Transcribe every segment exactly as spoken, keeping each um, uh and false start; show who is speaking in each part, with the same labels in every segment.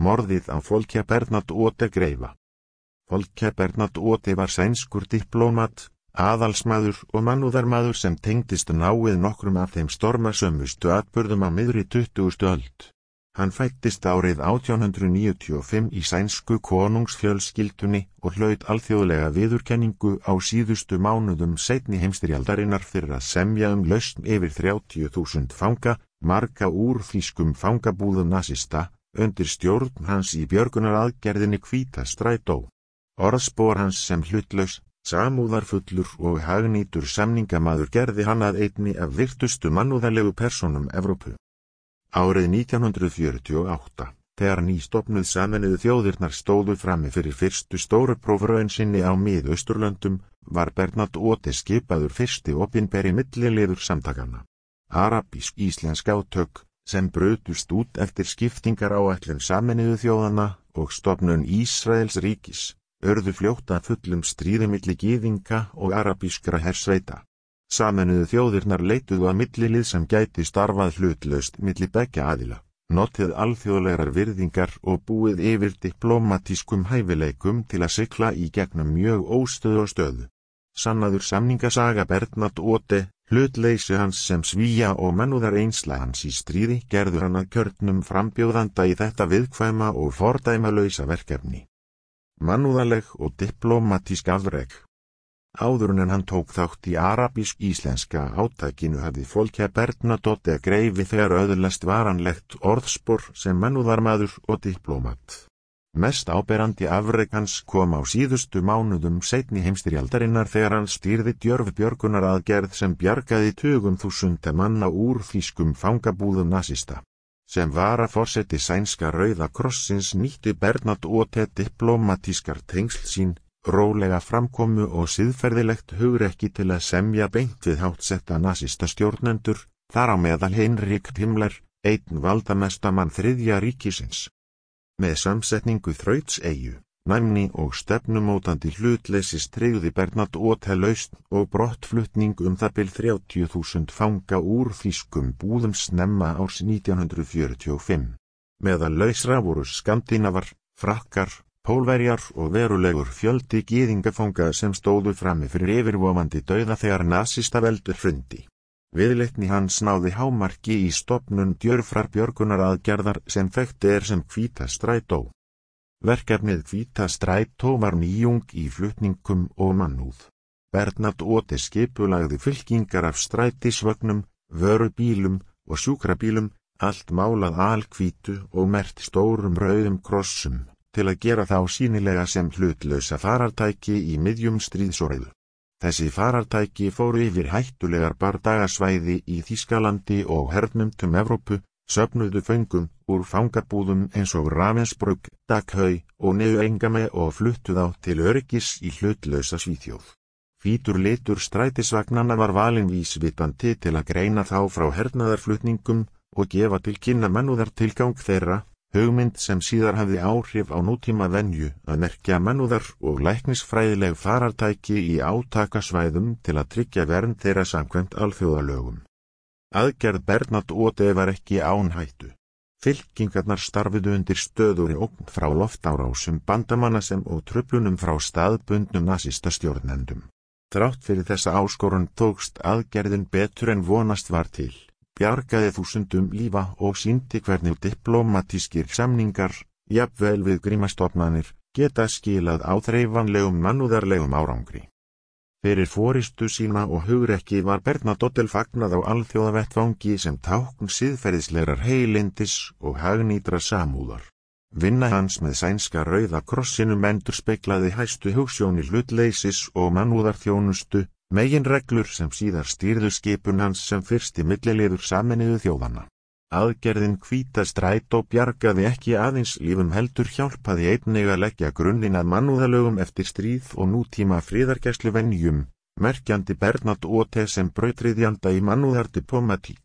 Speaker 1: Morðið á Folke Bernadotte greifa. Folke Bernadotte var sænskur diplómat, aðalsmaður og mannúðarmaður sem tengdist náið nokkrum af þeim stormasömustu atburðum á miðri tuttugustu öld. Hann fæddist árið átján hundrað níutíu og fimm í sænsku konungsfjölskyldunni og hlaut alþjóðlega viðurkenningu á síðustu mánuðum seinni heimsstyrjaldarinnar fyrir að semja um lausn yfir þrjátíu þúsund fanga, marga úr þýskum fangabúðum nasista, undir stjórn hans í björgunaraðgerðinni Hvíta strætó. Orðspor hans sem hlutlaus, samúðarfullur og hagnýtur samningamaður gerði hann að einni af virtustu mannúðarlegu persónum Evrópu. Árið nítján hundrað fjörutíu og átta, þegar nýstofnuð Sameinuðu þjóðirnar stóðu frammi fyrir fyrstu stóru prófraun sinni á Mið-Austurlöndum, var Bernadotte skipaður fyrsti opinberi milliliður samtakanna. Arabísk-íslensk átök, sem brutust út eftir skiptingaráætlun Sameinuðu þjóðanna og stofnun Ísraels ríkis, urðu fljótt að fullum stríði milli gyðinga og arabískra hersveita. Sameinuðu þjóðirnar leituðu að millilið sem gæti starfað hlutlaust milli beggja aðila, notið alþjóðlegar virðingar og búið yfir diplómatískum hæfileikum til að sigla í gegnum mjög óstöðu og stöðu. Sannaður samningasaga Bernadotte, hlutleysi hans sem svíja og mannúðareynsla hans í stríði gerður hann að kjörnum frambjóðanda í þetta viðkvæma og fordæmalausa verkefni. Mannúðarleg og diplómatísk afrek. Áður en hann tók þátt í arabísk-íslenska átakinu hafði Folke Bernadotte greifi þegar öðlast varanlegt orðspor sem mannúðarmaður og diplómat. Mest áberandi afrek hans kom á síðustu mánuðum seinni heimsstyrjaldarinnar þegar hann stýrði djörf björgunaraðgerð sem bjargaði tugum þúsunda manna úr þýskum fangabúðum nasista. Sem varaforseti sænska Rauða krossins nýtti Bernadotte diplómatískar tengsl sín, rólega framkomu og siðferðilegt hugrekki til að semja beint við háttsetta nasista stjórnendur, þar á meðal Heinrich Himmler, einn valdamesta mann þriðja ríkisins. Með samsetningu þrautseyju, næmni og stefnumótandi hlutleysis tryggði Bernadotte lausn og brottflutning um það bil þrjátíu þúsund fanga úr þýskum búðum snemma árs nítján hundrað fjörutíu og fimm. Meðal lausra voru skandinavar, frakkar, Pólverjar og verulegur fjöldi gyðingafanga sem stóðu frammi fyrir yfirvofandi dauða þegar nasistaveldi hrundi. Viðleitni hans náði hámarki í stofnun djörfrar björgunaraðgerðar sem þekkt er sem Hvíta strætó. Verkefnið Hvíta strætó var nýjung í flutningum og mannúð. Bernadotte skipulagði fylkingar af strætisvögnum, vörubílum og sjúkrabílum, allt málað alhvítu og merkt stórum rauðum krossum, til að gera þá sýnilega sem hlutlausa farartæki í miðjum stríðsorðu. Þessi farartæki fóru yfir hættulegar bardagasvæði í Þýskalandi og hernumtum Evrópu, söfnuðu föngum úr fangabúðum eins og Ravensbrück, Dachau og Neuengame og fluttu þá til öryggis í hlutlausa Svíþjóð. Hvítur litur strætisvagnanna var valinn vísvitandi til að greina þá frá hernaðarflutningum og gefa til kynna mannúðartilgang þeirra, hugmynd sem síðar hafði áhrif á nútíma venju að merkja mannúðar og læknisfræðileg farartæki í átakasvæðum til að tryggja vernd þeirra samkvæmt alþjóðalögum. Aðgerð Bernadotte var ekki án hættu. Fylkingarnar starfiðu undir stöðugri ógn frá loftárásum bandamanna sem og truflunum frá staðbundnum nasistastjórnendum. Þrátt fyrir þessa áskorun tókst aðgerðin betur en vonast var til. Bjargaði þúsundum lífa og sýndi hvernig diplómatískir samningar, jafnvel við grímastofnanir, geta skilað áþreifanlegum mannúðarlegum árangri. Fyrir forystu sína og hugrekki var Bernadotte fagnað á alþjóðavettvangi sem tákn siðferðislegrar heilindis og hagnýtra samúðar. Vinna hans með sænska Rauða krossinum endurspeglaði hæstu hugsjónir hlutleysis og mannúðarþjónustu, meginreglur sem síðar stýrðu skipun hans sem fyrsti milliliður Sameinuðu þjóðanna. Aðgerðin Hvíta strætó bjargaði ekki aðeins lífum heldur hjálpaði einnig að leggja grunninn að mannúðalögum eftir stríð og nútíma friðargæsluvenjum, merkjandi Bernadotte sem brautryðjanda í mannúðardiplomatík.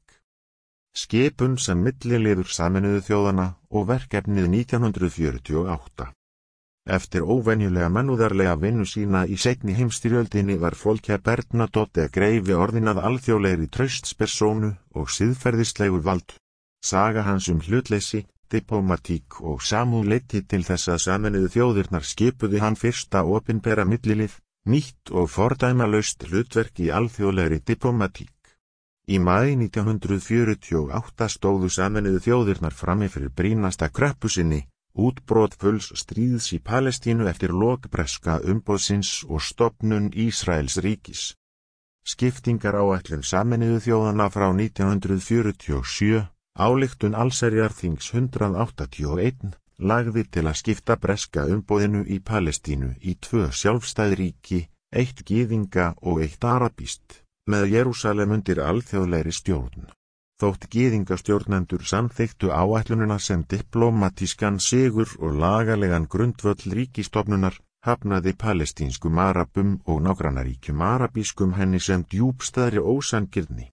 Speaker 1: Skipun sem milliliður Sameinuðu þjóðanna og verkefnið nítján hundrað fjörutíu og átta. Eftir óvenjulega mannúðarlega vinnu sína í seinni heimsstyrjöldinni var Folke Bernadotte greifi orðin að alþjóðlegri traustspersónu og siðferðislegu vald. Saga hans um hlutleysi, diplomatík og samúð leiddi til þess að Sameinuðu þjóðirnar skipuðu hann fyrsta opinbera millilið, nýtt og fordæmalaust hlutverk í alþjóðlegri diplomatík. Í maí nítján hundrað fjörutíu og átta stóðu Sameinuðu þjóðirnar frammi fyrir brýnasta kreppu sinni, útbrot fulls stríðs í Palestínu eftir lok breska umboðsins og stofnun Ísraels ríkis. Skiptingaráætlun Sameinuðu þjóðanna frá nítján hundrað fjörutíu og sjö, ályktun allsherjarþings hundrað áttatíu og eitt, lagði til að skipta breska umboðinu í Palestínu í tvö sjálfstæð ríki, eitt gyðinga og eitt arabískt, með Jerúsalem undir alþjóðlegri stjórn. Þótt gyðingastjórnendur samþykktu áætlunina sem diplómatískan sigur og lagalegan grundvöll ríkistofnunar, hafnaði palestínskum arabum og nágrannaríkjum arabískum henni sem djúpstæðri ósanngirni.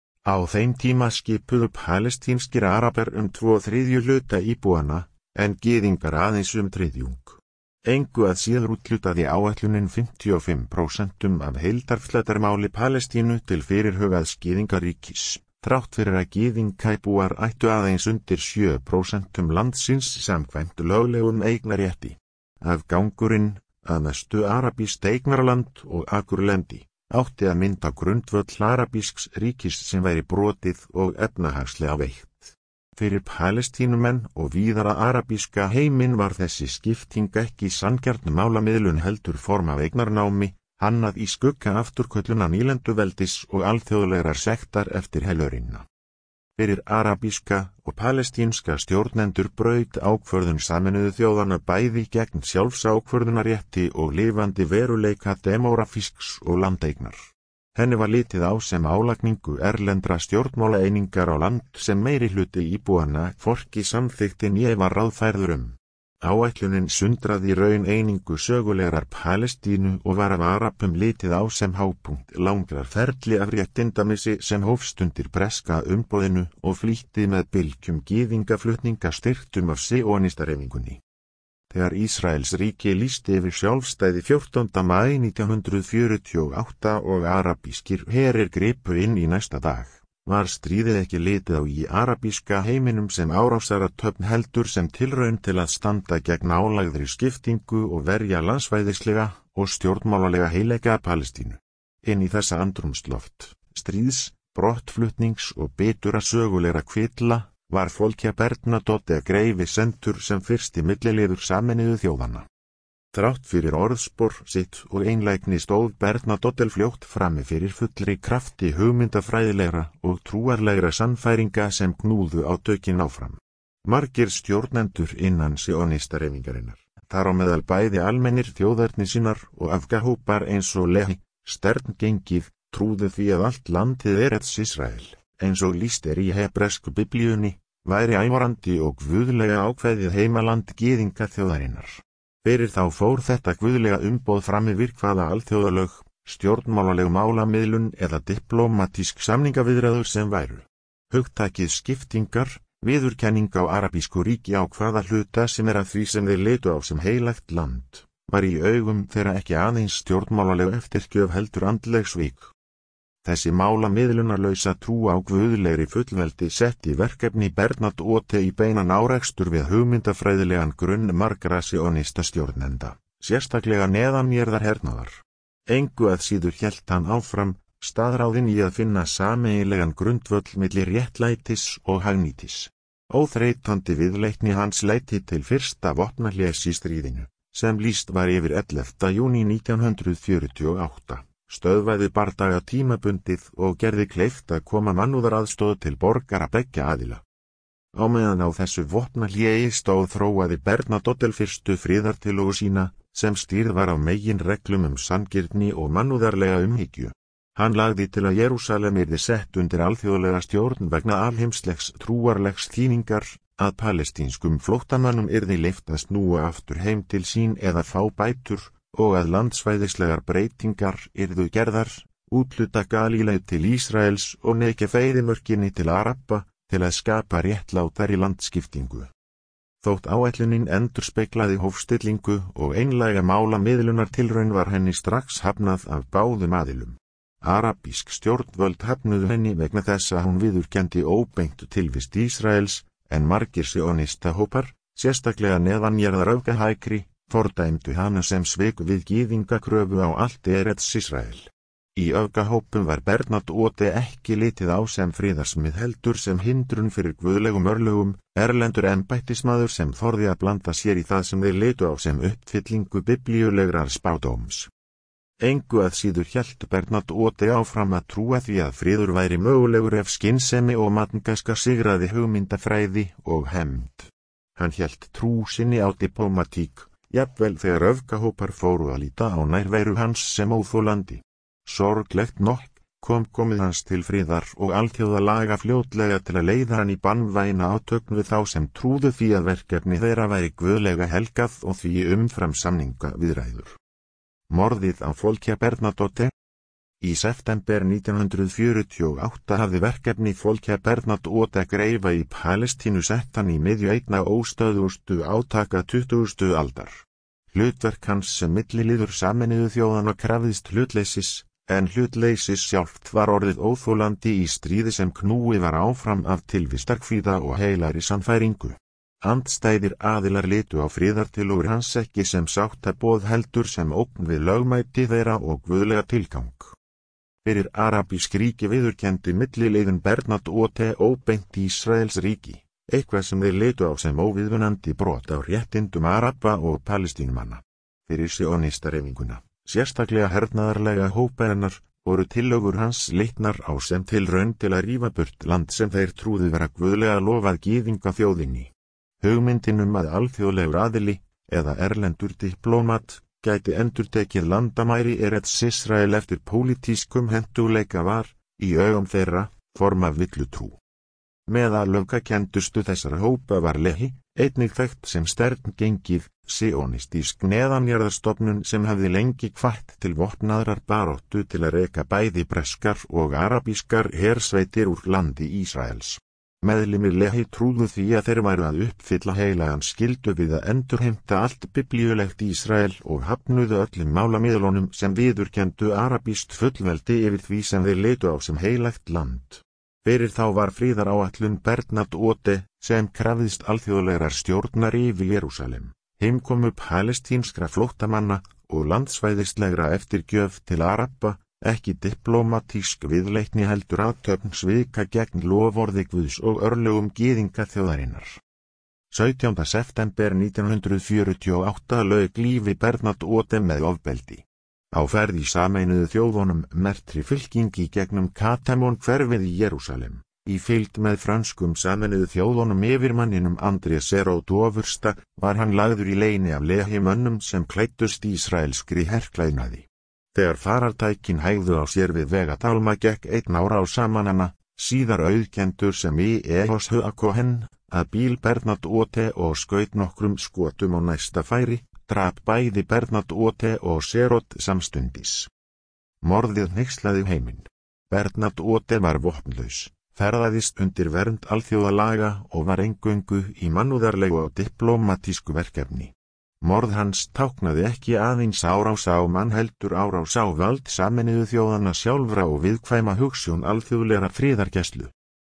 Speaker 1: Á þeim tíma skipuðu palestínskir arabar um tvo þriðju hluta íbúanna, en gyðingar aðeins um þriðjung. Engu að síður úthlutaði áætlunin fimmtíu og fimm prósent af heildarflatarmáli Palestínu til fyrirhugaðs gyðingaríkis, þrátt fyrir að gyðingæbúar ættu aðeins undir sjö prósent landsins samkvæmt löglegum eignarrétti. Afgangurinn, að mestu arabískt eignarland og akurlendi, átti að mynda grundvöll arabísks ríkis sem væri brotið og efnahagslega veikt. Fyrir Palestínumenn og víðara arabíska heiminn var þessi skipting ekki sanngjarn málamiðlun heldur form af eignarnámi, hannað í skugga afturkölluna nýlenduveldis og alþjóðlegrar sektar eftir helörinna. Fyrir arabíska og palestínska stjórnendur braut ákvörðun Sameinuðu þjóðanna bæði gegn sjálfsákvörðunarétti og lifandi veruleika demografísks og landeignar. Henni var litið á sem álagningu erlendra stjórnmálaeiningar á land sem meiri hluti íbúanna hvorki samþykkti né var ráðfærður um. Áætlunin sundraði raun einingu sögulegrar Palestínu og var af arabum litið á sem hápunkt langrar ferli af réttindamissi sem hófst undir breska umboðinu og flýtti með bylgjum gyðingaflutninga styrktum af síónistareiningunni. Þegar Ísraels ríki lýsti yfir sjálfstæði fjórtánda maí nítján hundrað fjörutíu og átta og arabískir herir gripu inn í næsta dag, var stríðið ekki litið á í arabíska heiminum sem árásaratöfn heldur sem tilraun til að standa gegn álagðri skiptingu og verja landsvæðislega og stjórnmálalega heileika Palestínu. Inn í þessa andrúmsloft, stríðs, brottflutnings og bitura sögulegra kvilla, var Folke Bernadotte Greifi sendur sem fyrsti milliliður Sameinuðu þjóðanna. Þrátt fyrir orðspor sitt og einlægni stóð Bernadotte fljótt frammi fyrir fullri krafti hugmyndafræðilegra og trúarlegra sannfæringa sem knúðu á tökin áfram. Margir stjórnendur innan síónistareiningarinnar, þar á meðal bæði almennir þjóðerni sinnar og öfgahópar eins og Lehi, sterngengið, trúðu því að allt landið Eretz Ísrael, eins og lýst er í hebresku biblíunni, væri ævarandi og guðlega ákveðið heimaland gyðinga þjóðarinnar. Fyrir þá fór þetta guðlega umboð fram yfir hvaða alþjóðalög, stjórnmálaleg málamiðlun eða diplómatísk samningaviðræður sem væru. Hugtakið skiptingar, viðurkenning á arabísku ríki á hvaða hluta sem er að því sem þeir litu á sem heilagt land, var í augum þeirra ekki aðeins stjórnmálaleg eftirgjöf heldur andleg svik. Þessi málamiðlunarlausa trú á guðlegri fullveldi setti verkefni Bernadotte í beinan árekstur við hugmyndafræðilegan grunn margra síónista stjórnenda, sérstaklega neðanjarðar hernaðar. Engu að síður hélt hann áfram, staðráðinn í að finna sameiginlegan grundvöll milli réttlætis og hagnýtis. Óþreytandi viðleitni hans leiddi til fyrsta vopnahlés í stríðinu, sem lýst var yfir ellefta júní nítján hundrað fjörutíu og átta. Stöðvaði bardaga tímabundið og gerði kleift að koma mannúðaraðstoð til borgara beggja aðila. Á meðan á þessu vopnahléi stóð þróaði Bernadotte fyrstu friðartillögu sína, sem stýrð var á megin reglum um sanngirni og mannúðarlega umhyggju. Hann lagði til að Jerúsalem yrði sett undir alþjóðlega stjórn vegna alheimslegs trúarlegs þýningar, að palestínskum flóttamönnum yrði leyft að snúa aftur heim til sín eða fá bætur, og að landsvæðislegar breytingar yrðu gerðar, útluta Galíleið til Ísraels og Negev eyðimörkinni til Araba, til að skapa réttlátari landskiptingu. Þótt áætlunin endurspeglaði hófstillingu og einlæga málamiðlunartilraun var henni strax hafnað af báðum aðilum. Arabísk stjórnvöld hafnuðu henni vegna þess að hún viðurkenndi óbeint tilvist Ísraels, en margir sjónistahópar, sérstaklega neðanjarðar öfgahækri, fordæmdu hana sem svik við gyðingakröfu á allt Eretz Ísrael. Í öfgahópum var Bernadotte ekki litið á sem friðarsmið heldur sem hindrun fyrir guðlegum örlögum, erlendur embættismaður sem þorði að blanda sér í það sem þeir litu á sem uppfyllingu biblíulegrar spádóms. Engu að síður hélt Bernadotte áfram að trúa því að friður væri mögulegur ef skynsemi og manngæska sigraði hugmyndafræði og hefnd. Hann hélt trú sinni á diplómatík, jafnvel þegar öfgahópar fóru að líta á nærveru hans sem óþolandi. Sorglegt nokk kom komið hans til friðar og alþjóðalaga fljótlega til að leiða hann í banvæna átökn við þá sem trúðu því að verkefni þeirra væri guðlega helgað og því umfram samninga viðræður. Morðið á Folke Bernadotte. Í september nítján hundrað fjörutíu og átta hafði verkefni Folke Bernadotte greifa í Palestínu sett hann í miðju einna óstöðustu átaka tuttugustu aldar. Hlutverk hans sem milliliður Sameinuðu þjóðanna krafðist hlutleysis, en hlutleysis sjálft var orðið óþolandi í stríði sem knúið var áfram af tilvistarkvíða og heilari sannfæringu. Andstæðir aðilar litu á friðartillögur hans ekki sem sáttaboð heldur sem ógn við lögmæti þeirra og guðlega tilgang. Fyrir arabísk ríki viðurkenndi milliliðin Bernadotte óbeint Ísraels ríki, eitthvað sem þeir litu á sem óviðunandi brot á réttindum araba og palestínumanna. Fyrir sjónistareyfinguna, sérstaklega hernaðarlega hóparinnar, voru tillögur hans litnar á sem tilraun til að rífa burt land sem þeir trúðu vera guðlega lofað gyðinga þjóðinni. Hugmyndin um að alþjóðlegur aðili, eða erlendur diplómat, gæti endurtekið landamæri Eretz Ísrael eftir pólitískum hentugleika var, í augum þeirra, form af villutrú. Meðal öfgakendustu þessara hópa var Lehi, einnig þekkt sem sterngengið, sionistísk neðanjarðarstofnun sem hafði lengi hvatt til vopnaðrar baráttu til að reka bæði breskar og arabískar hersveitir úr landi Ísraels. Meðlimir Lehi trúðu því að þeir væru að uppfylla heilagan skyldu við að endurheimta allt biblíulegt Ísrael og hafnuðu öllum málamiðlunum sem viðurkenndu arabískt fullveldi yfir því sem þeir litu á sem heilagt land. Fyrir þá var friðaráætlun Bernadotte sem krafðist alþjóðlegrar stjórnar yfir Jerúsalem, heimkomu palestínskra flóttamanna og landsvæðislegra eftirgjöf til araba, ekki diplómatísk viðleitni heldur athöfn svika gegn loforði Guðs og örlögum gyðinga þjóðarinnar. sautjánda september nítján hundrað fjörutíu og átta lauk lífi Bernadotte með ofbeldi. Á ferð í Sameinuðu þjóðunum mertri fylkingi gegnum Katamón hverfið í Jerúsalem, í fylgd með frönskum Sameinuðu þjóðunum yfirmanninum André Serrault ofursta, var hann lagður í leyni af Lehi mönnum sem klæddust ísraelskri herklæðnaði. Þegar farartækin hægðu á sér við vegatálma gekk einn ára á saman hana, síðar auðkendur sem í Ehoshua-Kohen, að bíl Bernadotte og skaut nokkrum skotum á næsta færi, drap bæði Bernadotte og Serrault samstundis. Morðið hneykslaði heiminn. Bernadotte var vopnlaus, ferðaðist undir vernd alþjóðalaga og var eingöngu í mannúðarlegu og diplómatísku verkefni. Morð hans táknaði ekki aðeins árás á mann heldur árás á vald Sameinuðu þjóðanna sjálfra og viðkvæma hugsjón alþjóðlegra friðargæslu.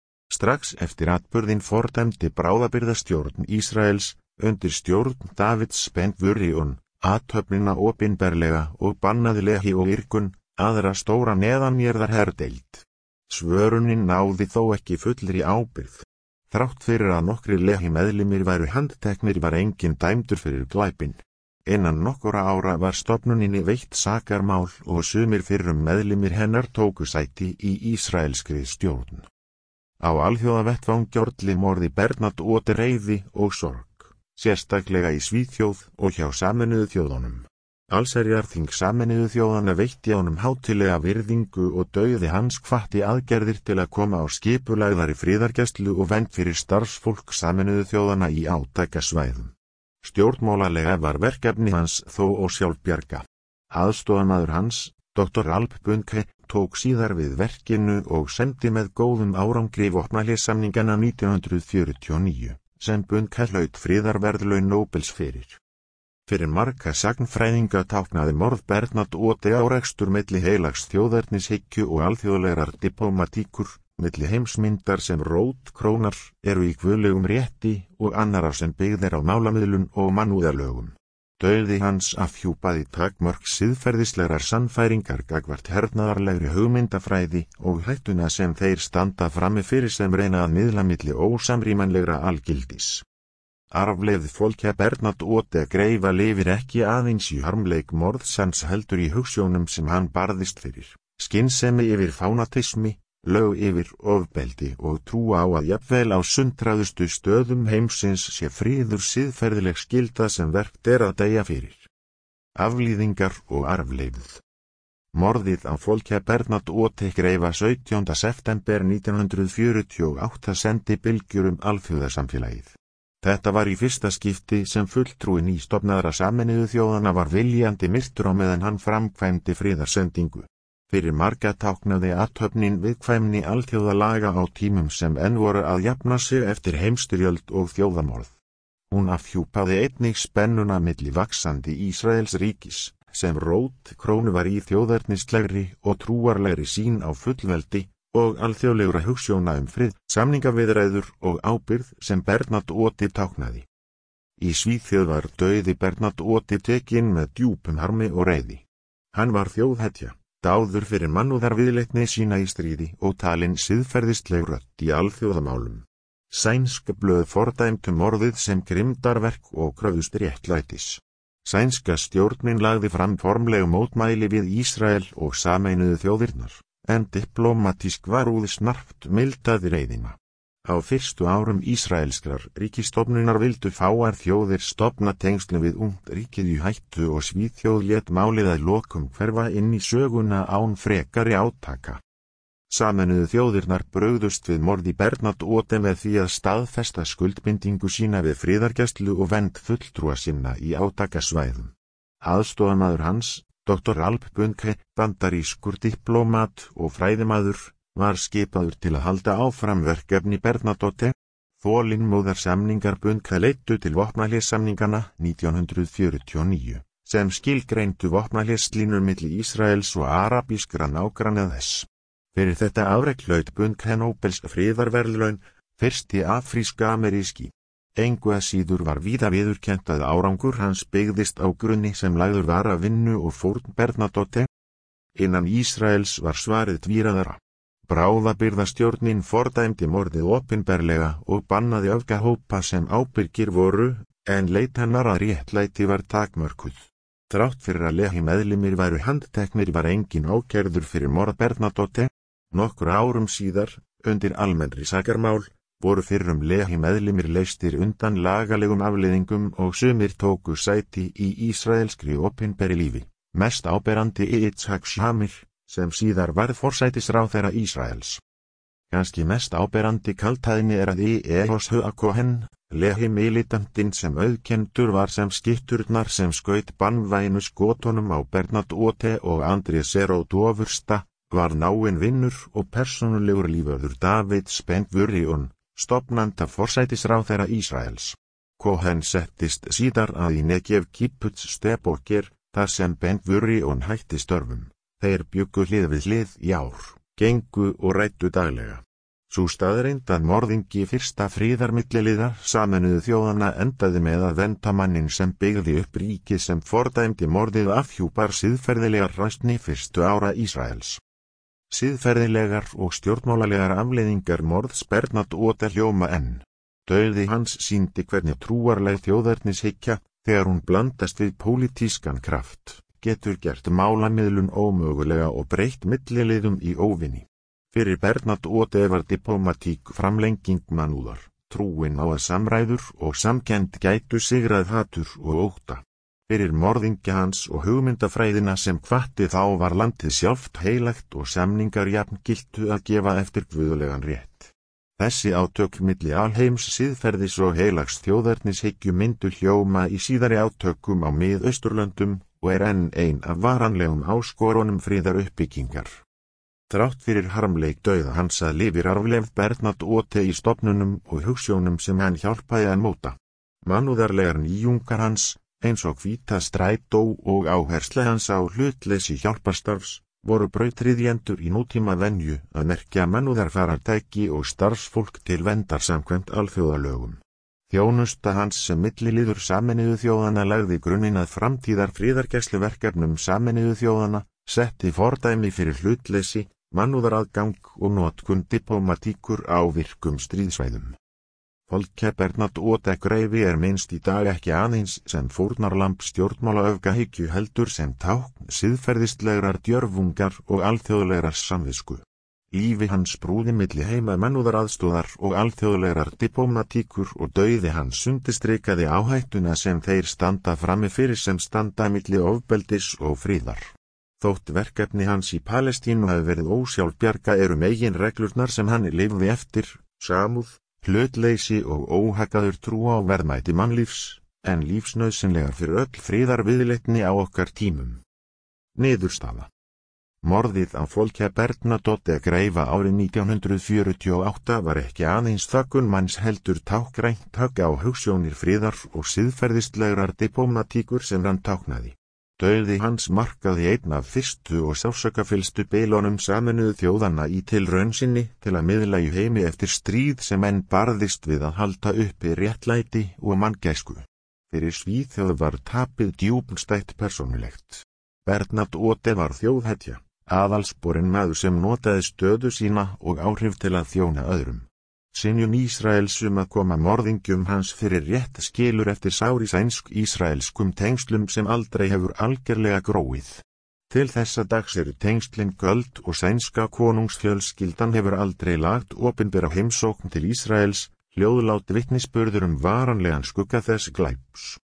Speaker 1: Strax eftir atburðinn fordæmdi bráðabirgðastjórn Ísraels, undir stjórn Davids Ben-Gurion, athöfnina opinberlega og bannaði Lehi og Irgun, aðra stóra neðanjarðar herdeild. Svörunin náði þó ekki fullri ábyrgð. Þrátt fyrir að nokkrir Lehi meðlimir væru handteknir var enginn dæmdur fyrir glæpinn. Innan nokkura ára var stofnuninni veitt sakarmál og sumir fyrrum meðlimir hennar tóku sæti í ísraelskri stjórn. Á alþjóðavettvangi olli morði Bernadotte reiði og sorg, sérstaklega í Svíþjóð og hjá Sameinuðu þjóðunum. Allsherjarþing Sameinuðu þjóðanna veitti honum hátilega virðingu og dauði hans hvatti aðgerðir til að koma á skipulagðari friðargæslu og vernd fyrir starfsfólk Sameinuðu þjóðanna í átakasvæðum. Stjórnmálalega var verkefni hans þó og sjálfbjarga. Aðstoðarmaður hans, doktor Alp Bunke, tók síðar við verkinu og sendi með góðum árangri vopnahléssamningana nítján hundrað fjörutíu og níu, sem Bunke hlaut friðarverðlaun Nóbels fyrir. Fyrir marga sagnfræðinga táknaði morð Bernadotte árekstur milli heilags þjóðernishyggju og alþjóðlegrar diplómatíkur, milli heimsmyndar sem rótkrónar eru í guðlegum rétti og annara sem byggð er á málamiðlun og mannúðarlögum. Dauði hans afhjúpaði takmörk siðferðislegrar sannfæringar gagnvart hernaðarlegri hugmyndafræði og hættuna sem þeir standa frammi fyrir sem reyna að miðla milli ósamrýmanlegra algildis. Arfleifð Folke Bernadotte Greifa lifir ekki aðeins í harmleik morðs hans heldur í hugsjónum sem hann barðist fyrir, skynsemi yfir fánatismi, lög yfir ofbeldi og trú á að jafnvel á sundraðustu stöðum heimsins sé friður siðferðileg skylda sem verkt er að deyja fyrir. Aflíðingar og arfleifð. Morðið á Folke Bernadotte Greifa sautjánda september nítján hundruð fjörutíu og átta sendi bylgjur um alþjóðasamfélagið. Þetta var í fyrsta skipti sem fulltrúi nýstofnaðra Sameinuðu þjóðanna var viljandi myrtur á meðan hann framkvæmdi friðarsendingu. Fyrir marga táknaði athöfnin viðkvæmni alþjóðalaga á tímum sem enn voru að jafna sig eftir heimstyrjöld og þjóðamorð. Hún afhjúpaði einnig spennuna milli vaxandi Ísraels ríkis, sem rót krónu var í þjóðernislegri og trúarlegri sín á fullveldi, og alþjóðlegra hugsjóna um frið, samningaviðræður og ábyrgð sem Bernadotte táknaði. Í Svíþjóð var dauði Bernadotte tekinn með djúpum harmi og reiði. Hann var þjóðhetja, dáður fyrir mannúðarviðleitni sína í stríði og talinn siðferðisleg rödd í alþjóðamálum. Sænsk blöð fordæmdu morðið sem grimmdarverk og kröfðust réttlætis. Sænska stjórnin lagði fram formlegu mótmæli við Ísrael og Sameinuðu þjóðirnar, en diplómatísk varúð snarpt mildaði reiðina. Á fyrstu árum Ísraelskrar ríkisstofnunar vildu fáar þjóðir stofna tengslum við ungt ríkið í hættu og Svíþjóð lét málið að lokum hverfa inn í söguna án frekari átaka. Sameinuðu þjóðirnar brugðust við morði Bernadotte með því að staðfesta skuldbindingu sína við friðargæslu og vernd fulltrúa sinna í átakasvæðum. Aðstoðarmaður hans, doktor Alp Bunke, bandarískur diplómat og fræðimaður, var skipaður til að halda áfram verkefni Bernadotte. Þolinmóðar samningar Bunke leiddu til vopnahléssamningana nítján hundruð fjörutíu og níu, sem skilgreindu vopnahlésslínur milli Ísraels og arabískra nágranna þess. Fyrir þetta afrek hlaut Bunke Nóbels friðarverðlaun, fyrsti afríska-ameríski. Engu að síður var víða viðurkennt að árangur hans byggðist á grunni sem lagður var af vinnu og fórn Bernadotte. Innan Ísraels var svarið tvíræðara. Bráðabirgðastjórnin fordæmdi morðið opinberlega og bannaði öfgahópa sem ábyrgir voru, en leit hennar að réttlæti var takmörkuð. Þrátt fyrir að lehi meðlimir væru handteknir var engin ákærður fyrir morð Bernadotte. Nokkur árum síðar, undir almennri sakarmál, voru fyrrum lehi meðlimir leystir undan lagalegum afleiðingum og sumir tóku sæti í ísraelskri opinberi lífi, mest áberandi Yitzhak Shamir, sem síðar varð forsætisráðherra Ísraels. Kannski mest áberandi kaldhæðni er að Yehoshua Cohen, lehi militantinn sem auðkendur var sem skytturnar sem skaut banvænu skotunum á Bernadotte og André Serodovursta, var náinn vinnur og persónulegur lífvörður Davids Ben-Gurion, stofnanda forsætisráðherra Ísraels. Cohen settist síðar að í Negev Kibbutz Sde-Boker, þar sem Ben-Gurion hætti störfum. Þeir bjuggu hlið við hlið í ár, gengu og ræddu daglega. Sú staðreynd að morðingi fyrsta friðarmilliliðar Sameinuðu þjóðanna endaði með að vernda manninn sem byggði upp ríkið sem fordæmdi morðið afhjúpar siðferðilegar ræstni fyrstu ára Ísraels. Siðferðilegar og stjórnmálalegar afleiðingar morðs Bernadotte hljóma enn. Dauði hans sýndi hvernig trúarleg þjóðernishyggja, þegar hún blandast við pólitískan kraft, getur gert málamiðlun ómögulega og breytt milliliðum í óvinni. Fyrir Bernadotte var diplomatík framlenging mannúðar, trúin á að samræður og samkennd gætu sigrað hatur og ótta. Fyrir morðingja hans og hugmyndafræðina sem hvatti þá var landið sjálft heilagt og samningar jafn giltu að gefa eftir guðulegan rétt. Þessi átök milli alheims siðferðis og heilags þjóðernishyggju myndu hljóma í síðari átökum á Mið-Austurlöndum og er enn ein af varanlegum áskorunum friðar uppbyggingar. Þrátt fyrir harmleik dauða hans að lifir arfleifð Bernadotte í stofnunum og hugsjónum sem hann hjálpaði að móta. Mannúðarlegar nýjungar hans, eins og hvíta strætó og áhersla hans á hlutleysi hjálparstarfs, voru brautryðjendur í nútíma venju að merkja mannúðarfarartæki og starfsfólk til verndar samkvæmt alþjóðalögum. Þjónusta hans sem milliliður Sameinuðu þjóðanna lagði grunninn að framtíðar friðargæsluverkefnum Sameinuðu þjóðanna, setti fordæmi fyrir hlutleysi, mannúðaraðgang og notkun diplómatíkur á virkum stríðsvæðum. Folke Bernadotte Greivi er minnst í dag ekki aðeins sem fórnarlamb stjórnmálaöfgahyggju heldur sem tákn siðferðislegrar djörfungar og alþjóðlegrar samvisku. Lífi hans brúði milli heima mannúðaraðstoðar og alþjóðlegrar diplómatíkur og dauði hans undirstrikaði áhættuna sem þeir standa frammi fyrir sem standa milli ofbeldis og friðar. Þótt verkefni hans í Palestínu hafi verið ósjálfbjarga eru meginreglurnar sem hann lifði eftir, samúð, hlutleysi og óhaggaður trú á verðmæti mannlífs, en lífsnauðsynlegar fyrir öll friðarviðleitni á okkar tímum. Niðurstaða. Morðið á Folke Bernadotte Greiva árið nítján hundruð fjörutíu og átta var ekki aðeins þöggun manns heldur tákgrænt högg á hugsjónir friðar og siðferðislegrar diplómatíkur sem hann táknaði. Dauði hans markaði einn af fyrstu og sársaukafyllstu bilunum Sameinuðu þjóðanna í tilraun sinni til að miðla í heimi eftir stríð sem enn barðist við að halda uppi réttlæti og manngæsku. Fyrir Svíþjóð var tapið djúpstætt persónulegt. Bernadotte var þjóðhetja, aðalsporinn maður sem notaði stöðu sína og áhrif til að þjóna öðrum. Synjun Ísraels um að koma morðingjum hans fyrir rétt skilur eftir sár í sænsk-ísraelskum tengslum sem aldrei hefur algerlega gróið. Til þessa dags eru tengslin göld og sænska konungsfjölskyldan hefur aldrei lagt opinbera heimsókn til Ísraels, hljóðlát vitnisburður um varanlegan skugga þess glæps.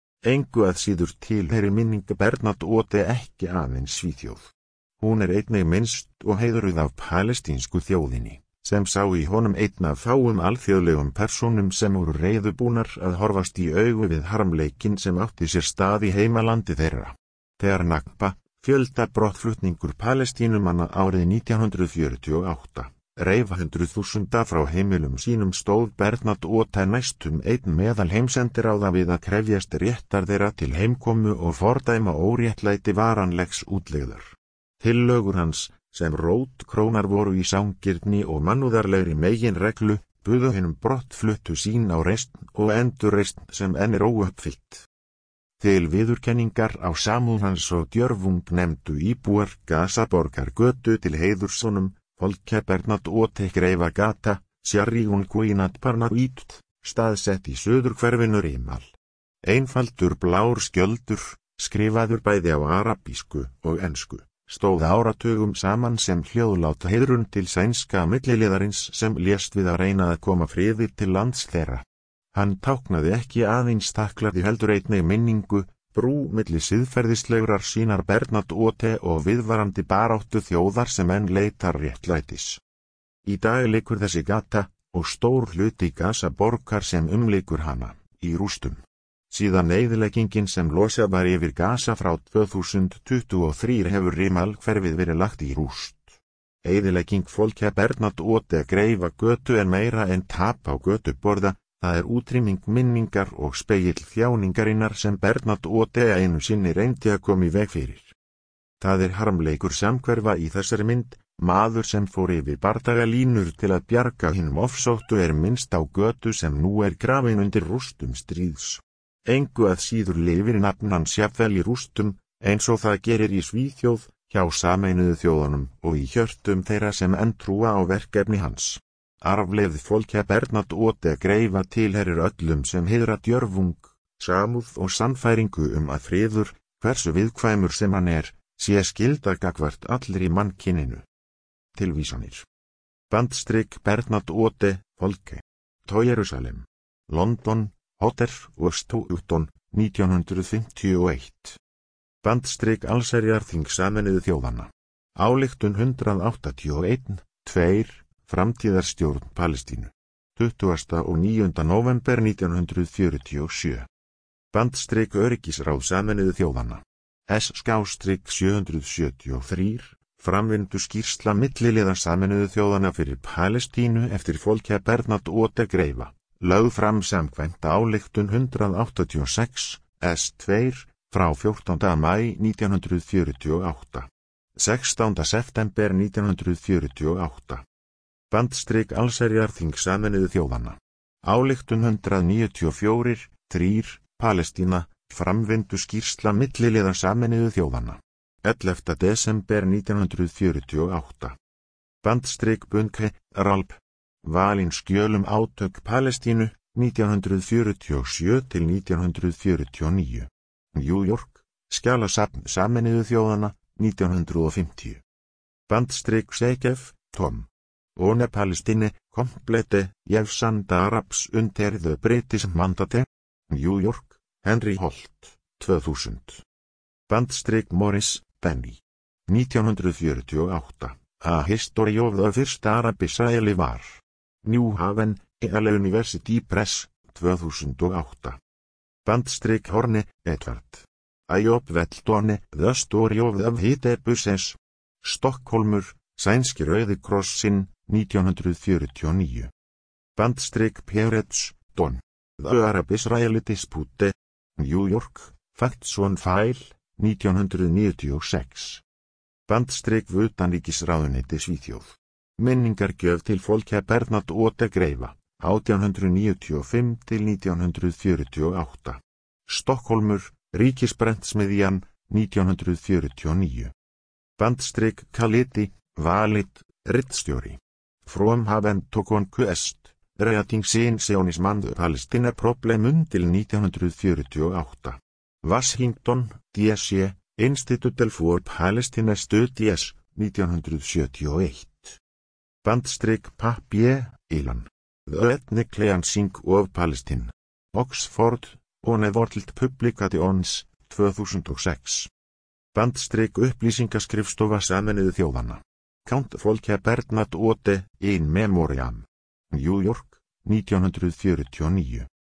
Speaker 1: Engu að síður tilheyrir minning Bernadotte ekki aðeins Svíþjóð. Hún er einnig minnst og heiðruð af palestínsku þjóðinni, sem sá í honum einn af fáum alþjóðlegum persónum sem voru reiðubúnar að horfast í augu við harmleikin sem átti sér stað í heimalandi þeirra. Þegar Nakba, fjöldabrottflutningur Palestínumanna árið nítján hundruð fjörutíu og átta, reif hundruð þúsunda frá heimilum sínum stóð Bernadotte næstum einn meðal heimsendiráða við að krefjast réttar þeirra til heimkomu og fordæma óréttlæti varanlegs útlegðar. Tillögur hans, sem rótkrónar voru í sangirni og mannúðarlegri meginreglu, buðu hinum brottfluttu sín á reisn og endurreisn sem enn er óuppfyllt. Til viðurkenningar á samúð hans og djörfung nefndu íbúar Gaza-borgar götu til heiðurssonum, Folke Bernadotte Greiva gata, Sjarrígun Guinat Parnavítt, staðsett í suðurhverfinu Rimal. Einfaldur blár skjöldur, skrifaður bæði á arabísku og ensku, stóð áratugum saman sem hljóðlát heiðrun til sænska milliliðarins sem lést við að reyna að koma friði til lands þeirra. Hann táknaði ekki aðeins þakklæti heldur einnig minningu, brú milli siðferðislegrar sínar Bernadotte og viðvarandi baráttu þjóðar sem enn leitar réttlætis. Í dag liggur þessi gata og stór hluti Gaza-borgar sem umlykur hana í rústum. Síðan eyðileggingin sem losað var yfir Gaza frá tvö þúsund tuttugu og þrjú hefur Rimal hverfið verið lagt í rúst. Eyðilegging Folke Bernadotte Greiva götu er meira en tap á götuborða, það er útrýming minningar og spegill þjáningarinnar sem Bernadotte einu sinni reyndi að koma í veg fyrir. Það er harmleikur samhverfa í þessari mynd, maður sem fór yfir bardagalínur til að bjarga hinum ofsóttu er minnst á götu sem nú er grafin undir rústum stríðs. Engu að síður lifir nafn hans jafnvel í rústum, eins og það gerir í Svíþjóð, hjá Sameinuðu þjóðunum og í hjörtum þeirra sem enn trúa á verkefni hans. Arfleifð Folke Bernadotte Greiva tilherir öllum sem heiðra djörfung, samúð og sannfæringu um að friður, hversu viðkvæmur sem hann er, sé skylda gagnvart allri mannkyninu. Tilvísanir. Bandstrik Bernadotte, Folke. Jerusalem, London, Hotter og Stoughton, nítján hundruð fimmtíu og eitt. Bandstrik Allsherjarþing Sameinuðu þjóðanna. Ályktun hundrað áttatíu og einn, tveir, Framtíðarstjórn Palestínu. tuttugasta og níunda nóvember nítján hundruð fjörutíu og sjö. Bandstrik Öryggisráð Sameinuðu þjóðanna. S-sjö hundruð sjötíu og þrjú, framvindu skýrsla milliliða Sameinuðu þjóðanna fyrir Palestínu eftir Folke Bernadotte Greiva. Lögð fram samkvæmt ályktun hundrað áttatíu og sex, S tveir, frá fjórtánda maí nítján hundruð fjörutíu og átta. sextánda september nítján hundruð fjörutíu og átta. Bandstrik allsherjarþing Sameinuðu þjóðanna. Ályktun hundrað níutíu og fjögur, þrír, Palestína, framvindu skýrsla milliliða Sameinuðu þjóðanna. ellefta desember nítján hundruð fjörutíu og átta. Bandstrik Bunke, Ralp. Valin skjölum átök Palestínu, nítján hundruð fjörutíu og sjö til nítján hundruð fjörutíu og níu. New York, skjalasafn Sameinuðu þjóðanna, nítján hundruð fimmtíu. Bandstrik Sekef, Tom. One Palestine, komplette, Jefsanda Arabs unter the British mandate. New York, Henry Holt, tvö þúsund. Bandstrik Morris, Benny. nítján hundruð fjörutíu og átta. A History of the First Arab Israeli War. New Haven, Yale University Press, tvö þúsund og átta. Bandstrik Horne, Edward. Ayob Weltone, The Story of the Hite Buses. Stockholmur, Sænski Rauði krossinn, nítján hundruð fjörutíu og níu. Bandstrik Peretz, Don. The Arab Israeli Dispute. New York, Facts on File, nítján hundruð níutíu og sex. Bandstrik utanríkisráðuneyti Svíþjóð. Minningargjöf til Folke Bernadotte Ote Greifa, átján hundruð níutíu og fimm til nítján hundruð fjörutíu og átta. Stockholmur, Ríkisbrentsmiðjan, nítján hundruð fjörutíu og níu. Bandstrik Kaliti, Valit, ritstjóri. From Haven to Conquest, Relating Sionism and Palestine Problem til nítján hundruð fjörutíu og átta. Washington, D C, Institute for Palestine Studies, nítján hundruð sjötíu og eitt. Bandstrik Papier, Ilan. The Ethnic Cleansing of Palestine. Oxford, One World Publications, tvö þúsund og sex. Bandstrik upplýsingaskrifstofa Sameinuðu þjóðanna. Count Folke Bernadotte Ote, in memoriam. New York, nítján hundruð fjörutíu og níu.